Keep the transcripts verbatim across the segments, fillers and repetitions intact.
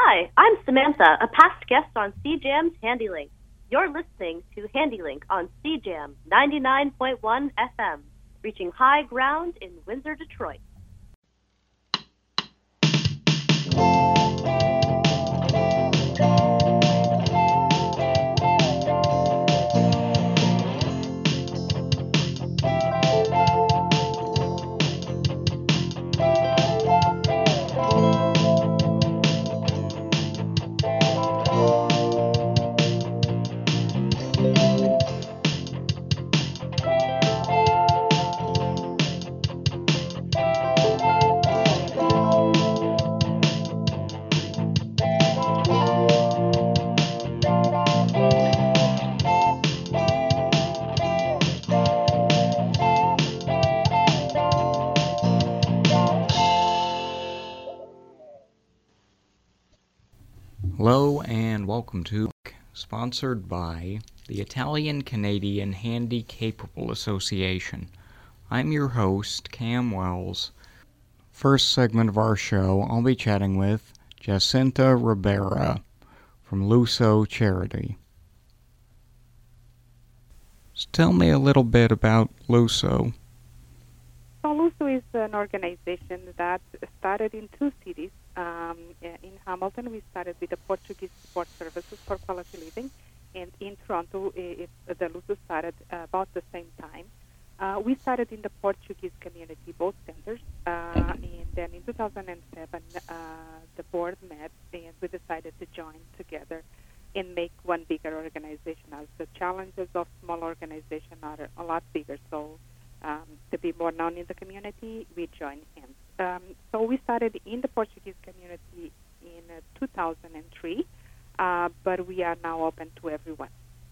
Hi, I'm Samantha, a past guest on C Jam's HandyLink. You're listening to HandyLink on C Jam ninety-nine point one F M, reaching high ground in Windsor, Detroit. Hello and welcome to, sponsored by the Italian-Canadian Handy-Capable Association. I'm your host, Cam Wells. First segment of our show, I'll be chatting with Jacinta Ribera from Luso Charity. So tell me a little bit about Luso. So Luso is an organization that started in two cities. Um, in Hamilton, we started with the Portuguese Support Services for Quality Living, and in Toronto, it, it, the Luso started uh, about the same time. Uh, we started in the Portuguese community, both centers, uh, and then in two thousand seven, uh, the board met, and we decided to join together and make one bigger organization, as the challenges of small organizations are a lot bigger. So um, to be more known in the community, we joined hands. Um, so we started in the Portuguese community in uh, two thousand three, uh, but we are now open to everyone.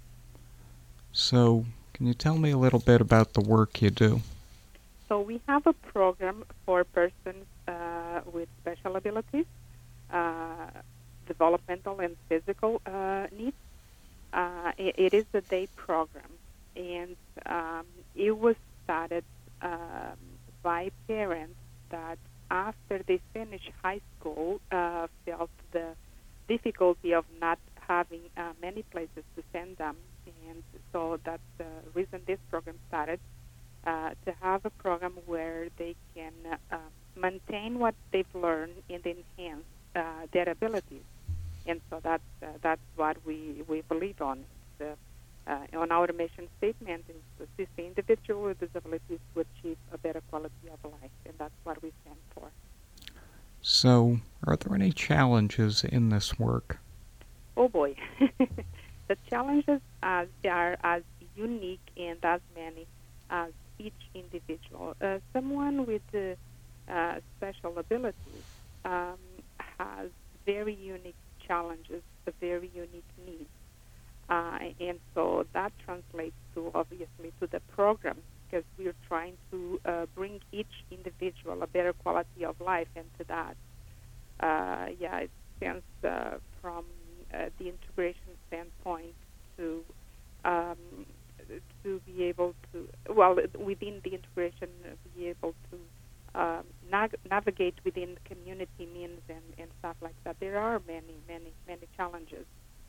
So, can you tell me a little bit about the work you do? So we have a program for persons uh, with special abilities, uh, developmental and physical uh, needs. Uh, it, it is a day program, and um, it was started um, by parents that after they finish high school uh, felt the difficulty of not having uh, many places to send them, and so that's the reason this program started, uh, to have a program where they can uh, maintain what they've learned and enhance uh, their abilities. And so that's, uh, that's what we, we believe on. The, Uh, on our mission statement is to assist the individual with disabilities to achieve a better quality of life, and that's what we stand for. So, are there any challenges in this work? Oh boy. The challenges uh, are as unique and as many as each individual. Uh, someone with uh, uh, special abilities um, has very unique challenges, very unique needs. Uh, and so that translates to, obviously, to the program, because we're trying to uh, bring each individual a better quality of life, and to that, uh, yeah, it stands uh, from uh, the integration standpoint to um, to be able to, well, within the integration, uh, be able to um, nav- navigate within community means and, and stuff like that. There are many, many, many challenges.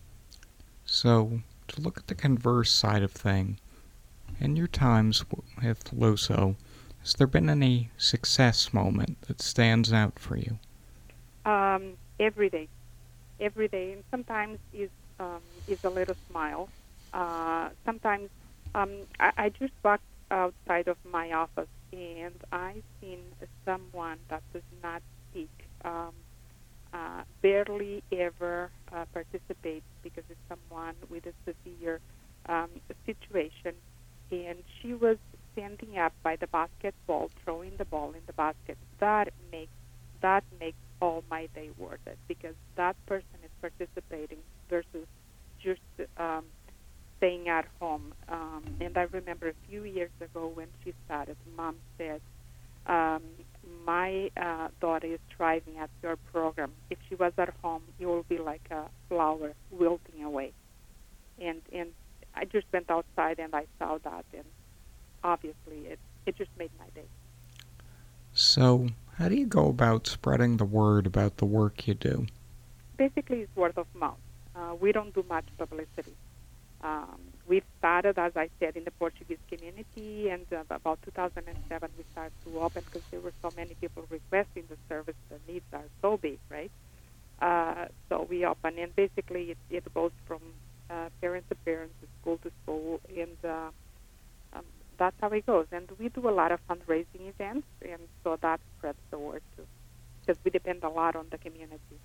So, to look at the converse side of things, in your times with Luso, has there been any success moment that stands out for you? Um, every day. Every day. And sometimes is um, is a little smile. Uh, sometimes um, I, I just walked outside of my office and I seen someone that does not speak. Um, Uh, barely ever uh, participates because it's someone with a severe um, situation, and she was standing up by the basketball, throwing the ball in the basket. That makes that makes all my day worth it, because that person is participating versus just um, staying at home. Um, and I remember a few years ago when she started, Mom said, Um, my uh, daughter is thriving at your program. If she was at home, you will be like a flower wilting away. And and I just went outside and I saw that, and obviously it, it just made my day. So, how do you go about spreading the word about the work you do? basically is word of mouth. Uh, we don't do much publicity. Um, we've started, as I said, in the Portuguese community, and uh, about two thousand seven we started to open because there were so many people requesting the service. The needs are so big, right? Uh, so we open, and basically it, it goes from uh, parent to parent, to school to school, and uh, um, that's how it goes. And we do a lot of fundraising events, and so that spreads the word too, because we depend a lot on the community.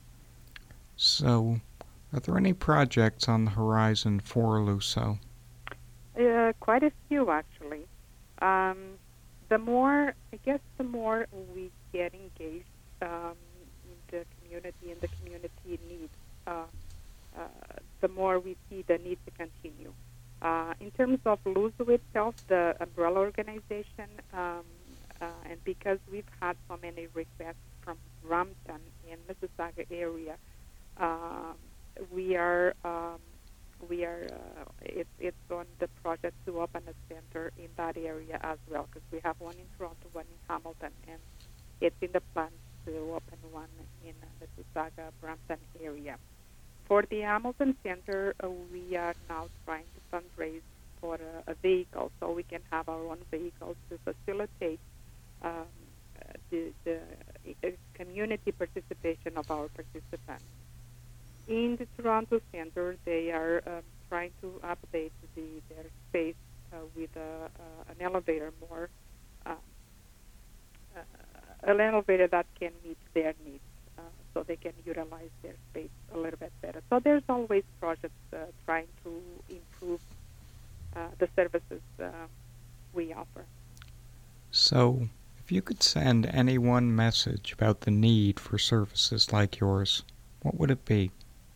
So, are there any projects on the horizon for Luso? Uh, quite a few, actually. Um, the more, I guess, the more we get engaged um, in the community and the community needs, uh, uh, the more we see the need to continue. Uh, in terms of Luso itself, the umbrella organization, um, uh, and because we've had so many requests from Brampton and Mississauga area, um, we are um, we are uh, it's it's on the project to open a center in that area as well, because we have one in Toronto, one in Hamilton, and it's in the plans to open one in the Mississauga, Brampton area. For the Hamilton Center, uh, we are now trying to fundraise for a, a vehicle, so we can have our own vehicle to facilitate um, the, the uh, community participation of our participants. In the Toronto Center, they are um, trying to update the, their space uh, with a, uh, an elevator more, uh, uh, an elevator that can meet their needs, uh, so they can utilize their space a little bit better. So there's always projects uh, trying to improve uh, the services uh, we offer. So, if you could send any one message about the need for services like yours, what would it be?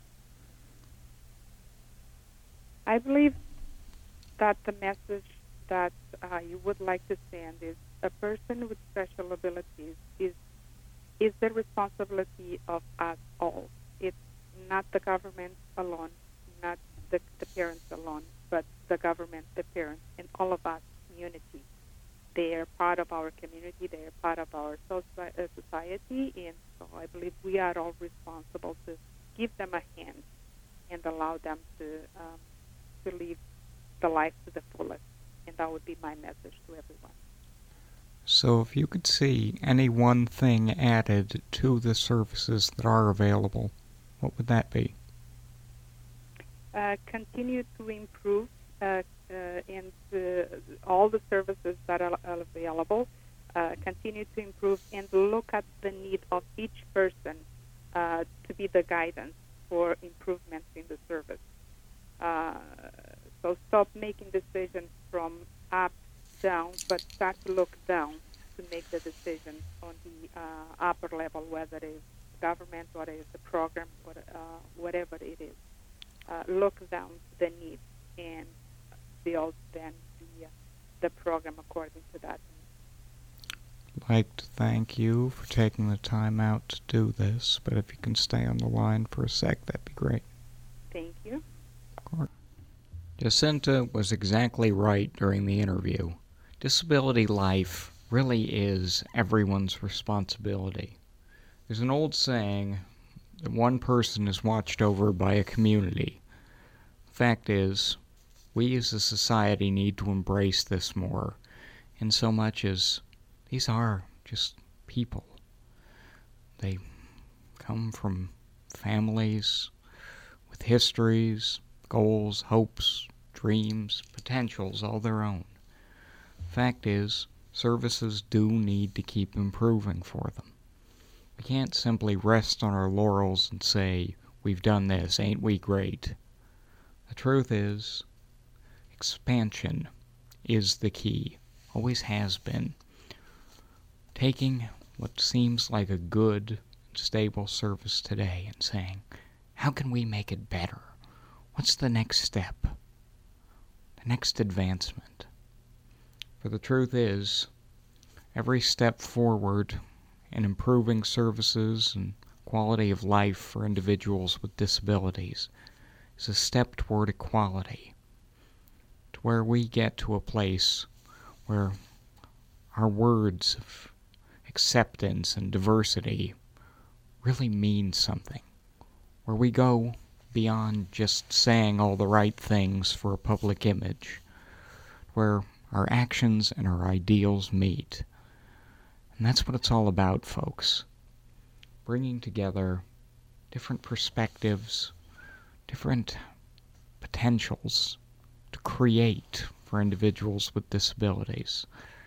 I believe that the message that uh, you would like to send is a person with special abilities is is the responsibility of us all. It's not the government alone, not the, the parents alone, but the government, the parents, and all of us, community. They are part of our community. They are part of our society, and so I believe we are all responsible to give them a hand and allow them to um, to live the life to the fullest, and that would be my message to everyone. So if you could see any one thing added to the services that are available, what would that be? Uh, continue to improve uh, uh, and uh, all the services that are, are available, uh, continue to improve and look at the need of each person uh, to be the guidance for improvements in the service. Uh, so stop making decisions from up, down, but start to look down to make the decisions on the uh, upper level, whether it is government, whether it is the program, or, uh, whatever it is. Uh, look down to the needs and build then the, uh, the program according to that. I'd like to thank you for taking the time out to do this, but if you can stay on the line for a sec, that'd be great. Thank you. Jacinta was exactly right during the interview. Disability life really is everyone's responsibility. There's an old saying that one person is watched over by a community. The fact is, we as a society need to embrace this more, in so much as these are just people. They come from families with histories, goals, hopes, dreams, potentials all their own. Fact is, services do need to keep improving for them. We can't simply rest on our laurels and say, we've done this, ain't we great? The truth is, expansion is the key, always has been. Taking what seems like a good, stable service today and saying, how can we make it better? What's the next step? The next advancement? For the truth is, every step forward in improving services and quality of life for individuals with disabilities is a step toward equality, to where we get to a place where our words of acceptance and diversity really mean something, where we go beyond just saying all the right things for a public image, where our actions and our ideals meet. And that's what it's all about, folks. Bringing together different perspectives, different potentials to create for individuals with disabilities.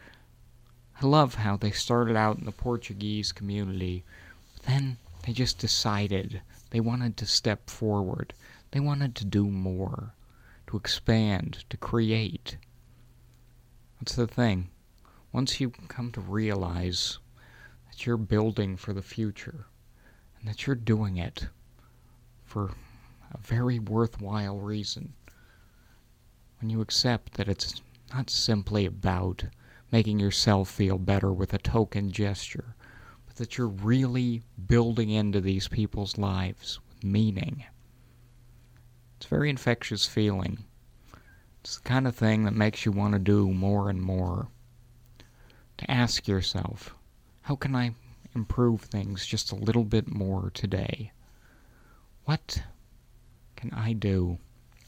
I love how they started out in the Portuguese community, but then they just decided they wanted to step forward. They wanted to do more, to expand, to create. That's the thing. Once you come to realize that you're building for the future, and that you're doing it for a very worthwhile reason, when you accept that it's not simply about making yourself feel better with a token gesture, but that you're really building into these people's lives with meaning. It's a very infectious feeling. It's the kind of thing that makes you want to do more and more. To ask yourself, how can I improve things just a little bit more today? What can I do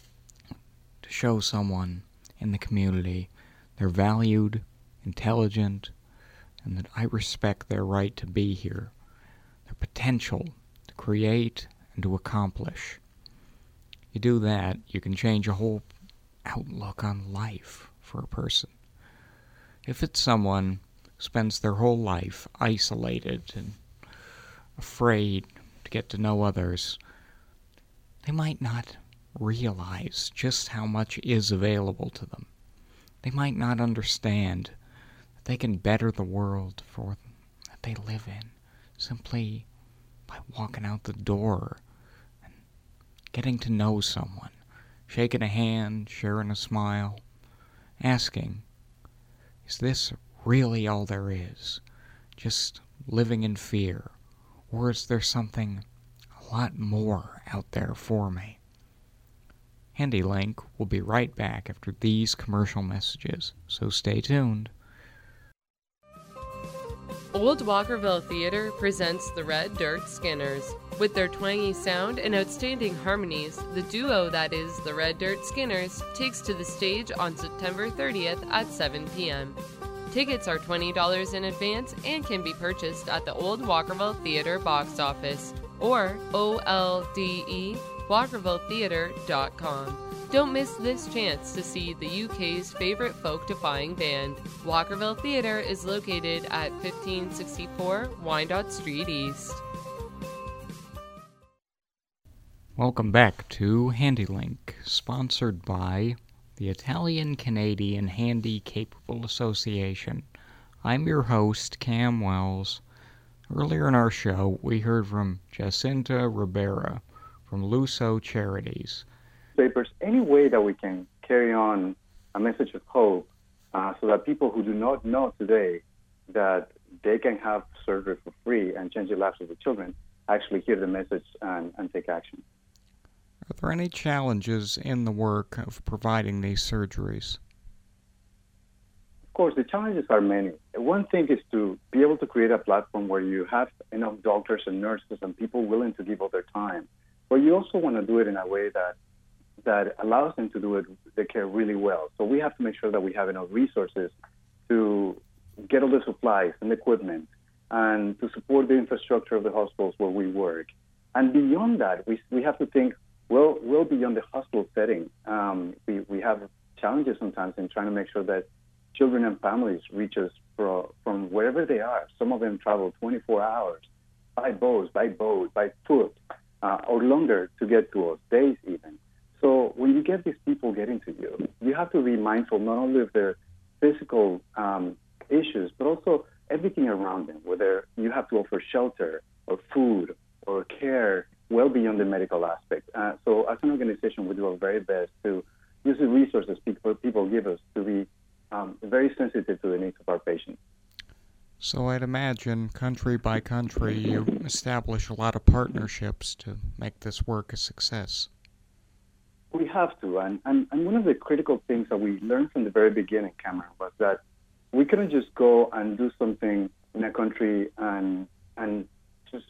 to show someone in the community they're valued, intelligent, and that I respect their right to be here, their potential to create and to accomplish? You do that, you can change a whole outlook on life for a person. If it's someone who spends their whole life isolated and afraid to get to know others, they might not realize just how much is available to them. They might not understand that they can better the world for that they live in simply by walking out the door and getting to know someone, shaking a hand, sharing a smile, asking, is this really all there is? Just living in fear? Or is there something a lot more out there for me? HandyLink will be right back after these commercial messages, so stay tuned. Old Walkerville Theater presents the Red Dirt Skinners. With their twangy sound and outstanding harmonies, the duo that is the Red Dirt Skinners takes to the stage on September thirtieth at seven p.m. Tickets are twenty dollars in advance and can be purchased at the Old Walkerville Theater box office or O L D E walkerville theater dot com. Don't miss this chance to see the U K's favorite folk-defying band. Walkerville Theater is located at fifteen sixty-four Wyandotte Street East. Welcome back to HandyLink, sponsored by the Italian-Canadian Handy Capable Association. I'm your host, Cam Wells. Earlier in our show, we heard from Jacinta Ribera from Luso Charities. Papers, any way that we can carry on a message of hope uh, so that people who do not know today that they can have surgery for free and change the lives of the children actually hear the message and, and take action. Are there any challenges in the work of providing these surgeries? Of course, the challenges are many. One thing is to be able to create a platform where you have enough doctors and nurses and people willing to give all their time. But you also want to do it in a way that that allows them to do it, the care really well. So we have to make sure that we have enough resources to get all the supplies and equipment and to support the infrastructure of the hospitals where we work. And beyond that, we we have to think well, well beyond the hospital setting. Um, we, we have challenges sometimes in trying to make sure that children and families reach us for, from wherever they are. Some of them travel twenty-four hours by bus, by boat, by foot, uh, or longer to get to us, days even. So when you get these people getting to you, you have to be mindful not only of their physical um, issues, but also everything around them, whether you have to offer shelter or food or care well beyond the medical aspect. Uh, so as an organization, we do our very best to use the resources people, people give us to be um, very sensitive to the needs of our patients. So I'd imagine country by country, you establish a lot of partnerships to make this work a success. We have to, and, and, and one of the critical things that we learned from the very beginning, Cameron, was that we couldn't just go and do something in a country and and just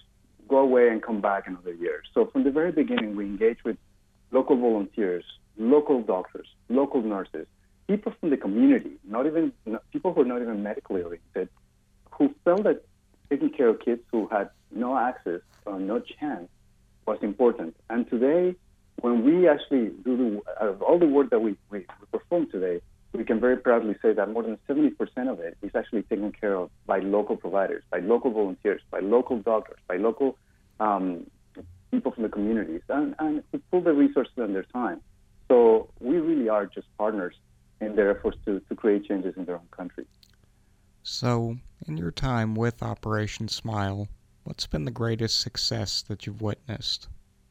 go away and come back another year. So from the very beginning, we engaged with local volunteers, local doctors, local nurses, people from the community, not even not, people who are not even medically oriented, who felt that taking care of kids who had no access or no chance was important. And today, when we actually do the, out of all the work that we, we perform today, we can very proudly say that more than seventy percent of it is actually taken care of by local providers, by local volunteers, by local doctors, by local um, people from the communities, and, and who pull the resources and their time. So we really are just partners in their efforts to, to create changes in their own country. So, in your time with Operation Smile, what's been the greatest success that you've witnessed?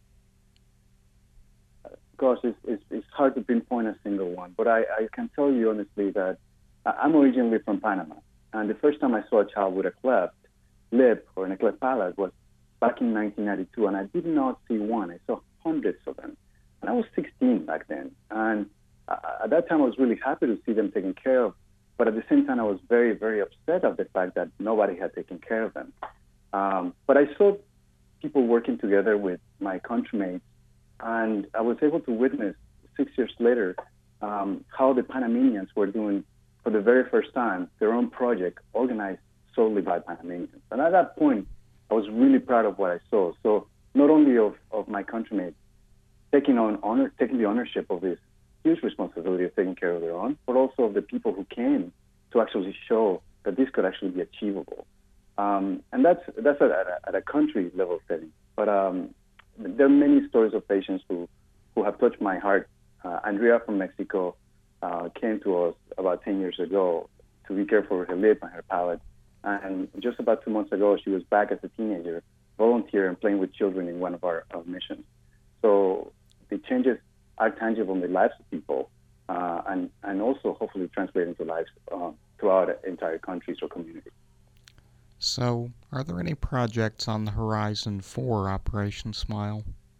Gosh, it's, it's, it's hard to pinpoint a single one, but I, I can tell you honestly that I'm originally from Panama, and the first time I saw a child with a cleft lip or a cleft palate was back in nineteen ninety-two, and I did not see one. I saw hundreds of them, and I was sixteen back then, and uh, at that time I was really happy to see them taken care of, but at the same time I was very, very upset of the fact that nobody had taken care of them. Um, but I saw people working together with my countrymates, and I was able to witness six years later um, how the Panamanians were doing, for the very first time, their own project organized solely by Panamanians. And at that point, I was really proud of what I saw. So not only of, of my countrymates taking on honor, taking the ownership of this huge responsibility of taking care of their own, but also of the people who came to actually show that this could actually be achievable. Um, and that's that's at a, at a country level setting. But um, there are many stories of patients who, who have touched my heart. Uh, Andrea from Mexico uh, came to us about ten years ago to be care for her lip and her palate. And just about two months ago, she was back as a teenager, volunteer and playing with children in one of our, our missions. So the changes are tangible in the lives of people uh, and, and also hopefully translate into lives uh, throughout entire countries or communities. So, are there any projects on the horizon for Operation Smile?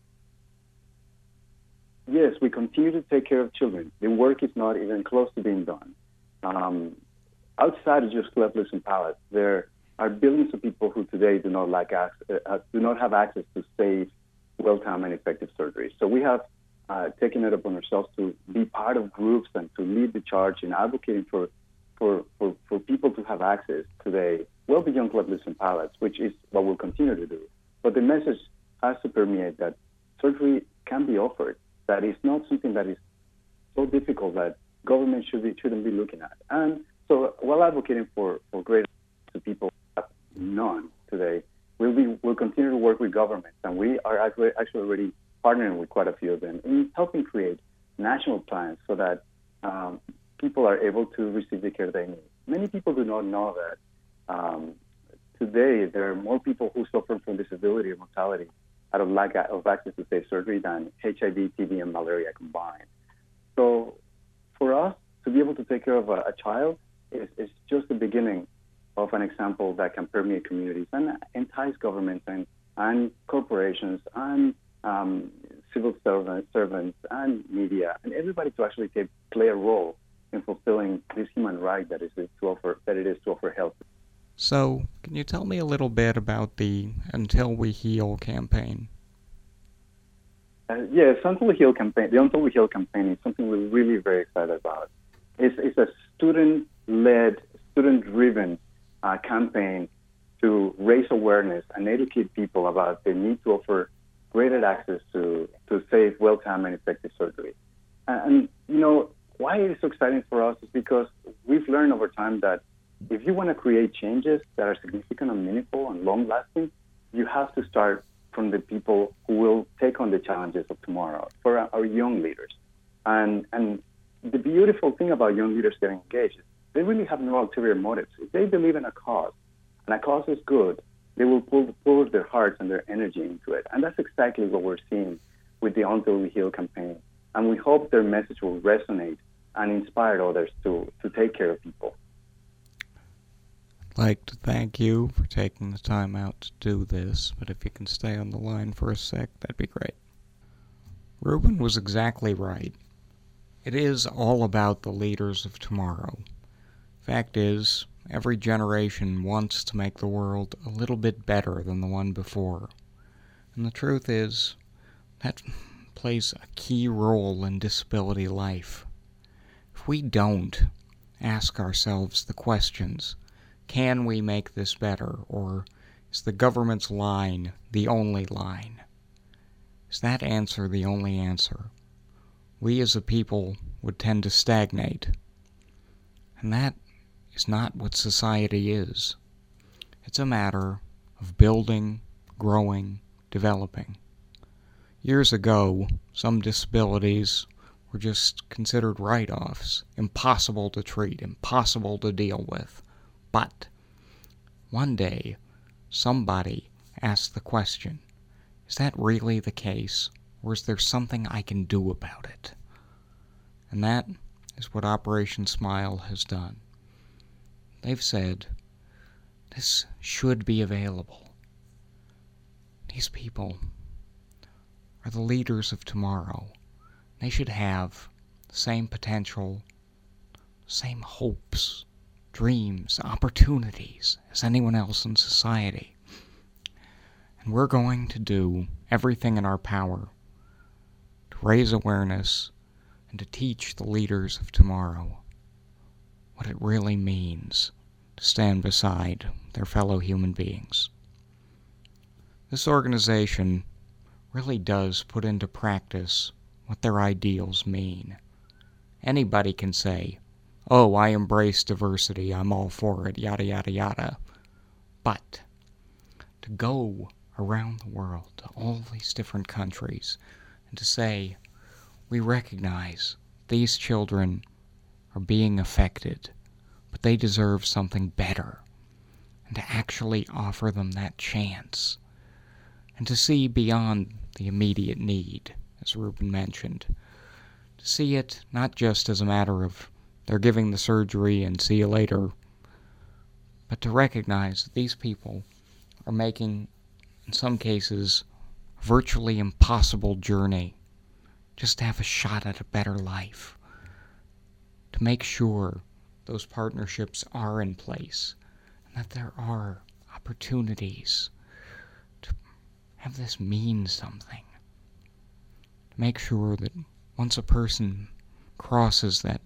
Yes, we continue to take care of children. The work is not even close to being done. Um, outside of just cleft lips and palates, there are billions of people who today do not like ac- uh, do not have access to safe, well-timed, and effective surgery. So we have uh, taken it upon ourselves to be part of groups and to lead the charge in advocating for for, for, for people to have access today, well beyond cleft lips and palates, which is what we'll continue to do. But the message has to permeate that surgery can be offered, that it's not something that is so difficult that government should be, shouldn't be looking at. And so while advocating for, for greater to people who have none today, we'll, be, we'll continue to work with governments, and we are actually, actually already partnering with quite a few of them in helping create national plans so that um, people are able to receive the care they need. Many people do not know that um, today there are more people who suffer from disability or mortality out of lack of access to safe surgery than H I V, T B, and malaria combined. So for us to be able to take care of a, a child is, is just the beginning of an example that can permeate communities and entice governments and, and corporations and um, civil servants, servants and media and everybody to actually take, play a role in fulfilling this human right that is to offer that it is to offer health. So, can you tell me a little bit about the Until We Heal campaign? Uh, yes, Until We Heal campaign. The Until We Heal campaign is something we're really very excited about. It's, it's a student-led, student-driven uh, campaign to raise awareness and educate people about the need to offer greater access to, to safe, well-timed, and effective surgery. And, and, you know, why it is so exciting for us is because we've learned over time that if you want to create changes that are significant and meaningful and long-lasting, you have to start from the people who will take on the challenges of tomorrow, for our, our young leaders. And, and the beautiful thing about young leaders getting engaged is they really have no ulterior motives. If they believe in a cause, and a cause is good, they will pull, pull their hearts and their energy into it. And that's exactly what we're seeing with the Until We Heal campaign. And we hope their message will resonate and inspire others to, to take care of people. I'd like to thank you for taking the time out to do this, but if you can stay on the line for a sec, that'd be great. Ruben was exactly right. It is all about the leaders of tomorrow. Fact is, every generation wants to make the world a little bit better than the one before. And the truth is, that plays a key role in disability life. If we don't ask ourselves the questions, can we make this better, or is the government's line the only line? Is that answer the only answer? We as a people would tend to stagnate. And that is not what society is. It's a matter of building, growing, developing. Years ago, some disabilities were just considered write-offs, impossible to treat, impossible to deal with. But one day, somebody asked the question, is that really the case, or is there something I can do about it? And that is what Operation Smile has done. They've said, this should be available. These people are the leaders of tomorrow. They should have the same potential, same hopes, dreams, opportunities as anyone else in society. And we're going to do everything in our power to raise awareness and to teach the leaders of tomorrow what it really means to stand beside their fellow human beings. This organization really does put into practice what their ideals mean. Anybody can say, oh, I embrace diversity, I'm all for it, yada yada yada. But to go around the world to all these different countries and to say, we recognize these children are being affected, but they deserve something better, and to actually offer them that chance, and to see beyond the immediate need, as Ruben mentioned, to see it not just as a matter of they're giving the surgery and see you later, but to recognize that these people are making, in some cases, a virtually impossible journey just to have a shot at a better life, to make sure those partnerships are in place, and that there are opportunities to have this mean something, to make sure that once a person crosses that,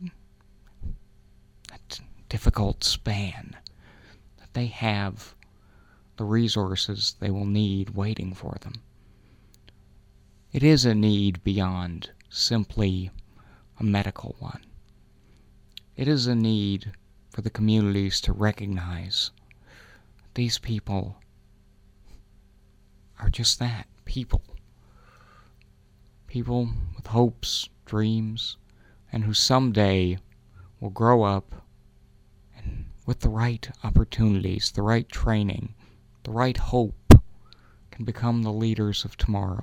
that difficult span, that they have the resources they will need waiting for them. It is a need beyond simply a medical one. It is a need for the communities to recognize that these people are just that, people. People with hopes, dreams, and who someday will grow up and with the right opportunities, the right training, the right hope, can become the leaders of tomorrow.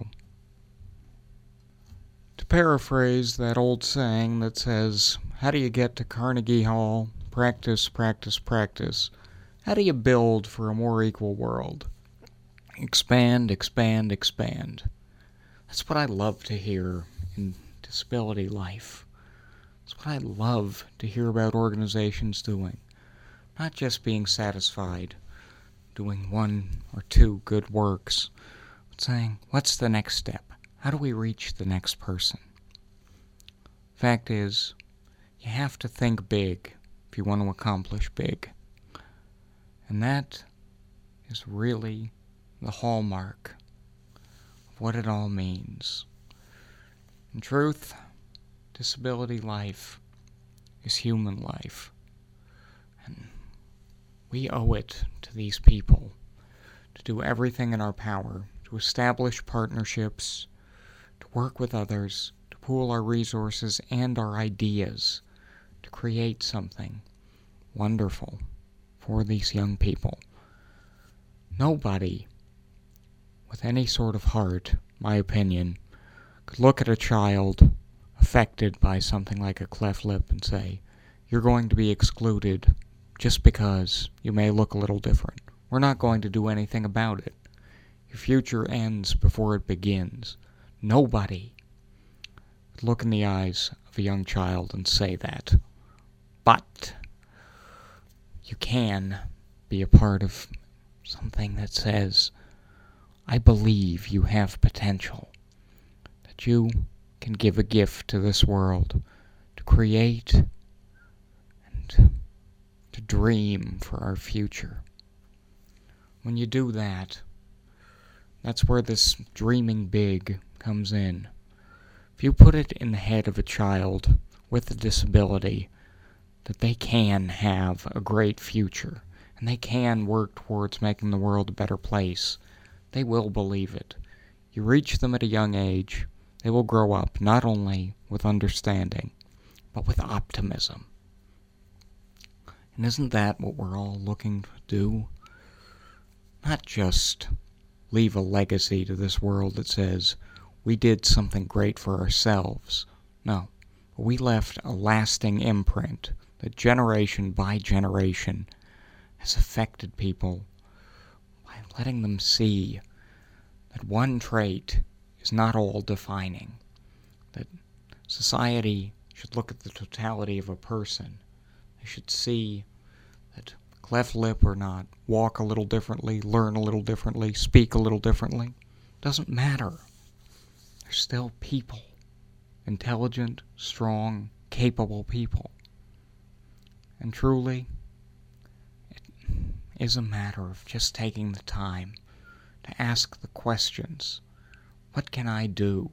To paraphrase that old saying that says, how do you get to Carnegie Hall? Practice, practice, practice. How do you build for a more equal world? Expand, expand, expand. That's what I love to hear in disability life. That's what I love to hear about organizations doing. Not just being satisfied doing one or two good works, but saying, what's the next step? How do we reach the next person? Fact is, you have to think big if you want to accomplish big. And that is really the hallmark of what it all means. In truth, disability life is human life. And we owe it to these people to do everything in our power to establish partnerships, to work with others, to pool our resources and our ideas to create something wonderful for these young people. Nobody with any sort of heart, my opinion, could look at a child affected by something like a cleft lip and say, you're going to be excluded just because you may look a little different. We're not going to do anything about it. Your future ends before it begins. Nobody would look in the eyes of a young child and say that. But you can be a part of something that says, I believe you have potential, that you can give a gift to this world, to create and to dream for our future. When you do that, that's where this dreaming big comes in. If you put it in the head of a child with a disability that they can have a great future and they can work towards making the world a better place, they will believe it. You reach them at a young age, they will grow up not only with understanding, but with optimism. And isn't that what we're all looking to do? Not just leave a legacy to this world that says we did something great for ourselves. No, we left a lasting imprint that generation by generation has affected people by letting them see that one trait is not all defining, that society should look at the totality of a person. They should see that cleft lip or not, walk a little differently, learn a little differently, speak a little differently. Doesn't matter. They're still people. Intelligent, strong, capable people. And truly, it is a matter of just taking the time to ask the questions. What can I do?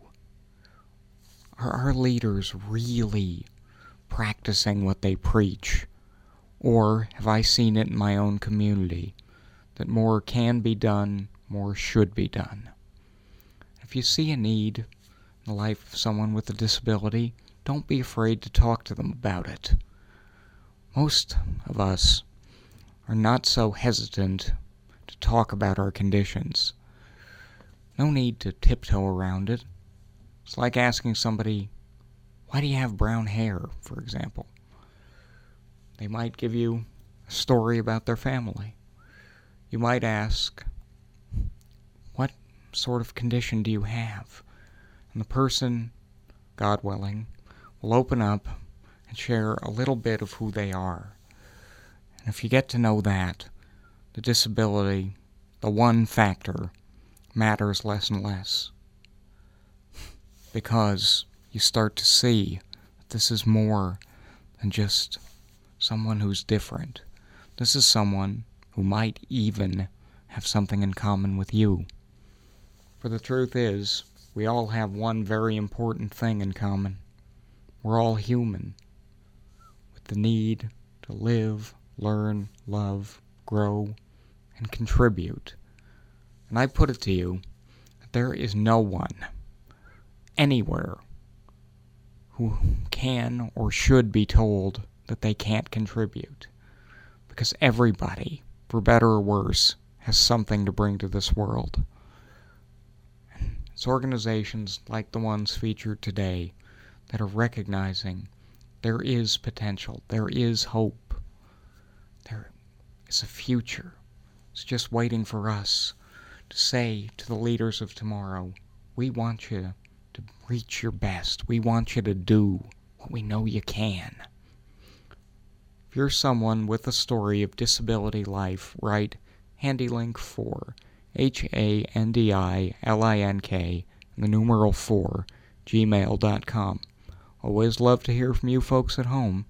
Are our leaders really practicing what they preach? Or have I seen it in my own community that more can be done, more should be done? If you see a need in the life of someone with a disability, don't be afraid to talk to them about it. Most of us are not so hesitant to talk about our conditions. No need to tiptoe around it. It's like asking somebody, why do you have brown hair, for example? They might give you a story about their family. You might ask, what sort of condition do you have? And the person, God willing, will open up and share a little bit of who they are. And if you get to know that, the disability, the one factor, matters less and less. Because you start to see that this is more than just someone who's different. This is someone who might even have something in common with you. For the truth is, we all have one very important thing in common. We're all human, with the need to live, learn, love, grow, and contribute. And I put it to you that there is no one, anywhere, who can or should be told that they can't contribute. Because everybody, for better or worse, has something to bring to this world. And it's organizations like the ones featured today that are recognizing there is potential, there is hope, there is a future. It's just waiting for us to say to the leaders of tomorrow, we want you to reach your best. We want you to do what we know you can. If you're someone with a story of disability life, write HandyLink four, H A N D I L I N K, and the numeral four, gmail dot com. Always love to hear from you folks at home.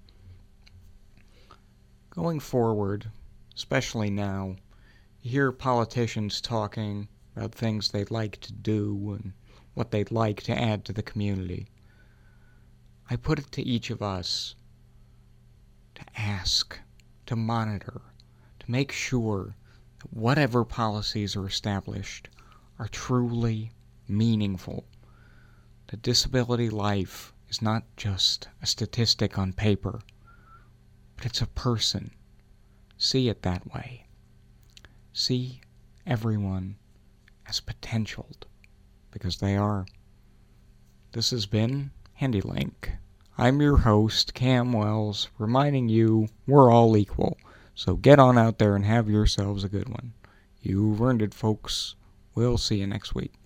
Going forward, especially now, you hear politicians talking about things they'd like to do and what they'd like to add to the community. I put it to each of us to ask, to monitor, to make sure that whatever policies are established are truly meaningful. That disability life is not just a statistic on paper, but it's a person. See it that way. See everyone as potentialed, because they are. This has been HandyLink. I'm your host, Cam Wells, reminding you we're all equal, so get on out there and have yourselves a good one. You've earned it, folks. We'll see you next week.